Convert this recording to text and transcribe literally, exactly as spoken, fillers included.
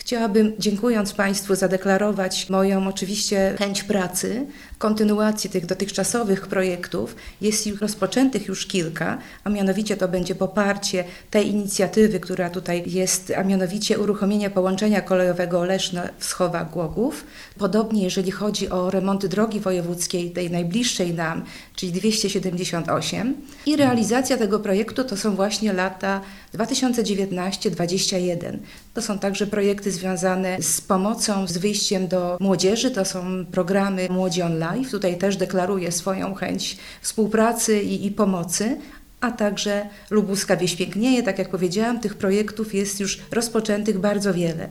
Chciałabym, dziękując Państwu, zadeklarować moją oczywiście chęć pracy, kontynuacji tych dotychczasowych projektów. Jest ich rozpoczętych już kilka, a mianowicie to będzie poparcie tej inicjatywy, która tutaj jest, a mianowicie uruchomienie połączenia kolejowego Leszno-Wschowa-Głogów. Podobnie jeżeli chodzi o remonty drogi wojewódzkiej, tej najbliższej nam, czyli dwieście siedemdziesiąt osiem. I realizacja tego projektu to są właśnie lata dwa tysiące dziewiętnaście dwadzieścia jeden. To są także projekty związane z pomocą, z wyjściem do młodzieży. To są programy Młodzi on Live. Tutaj też deklaruję swoją chęć współpracy i, i pomocy. A także Lubuska Wieś Pięknieje. Tak jak powiedziałam, tych projektów jest już rozpoczętych bardzo wiele.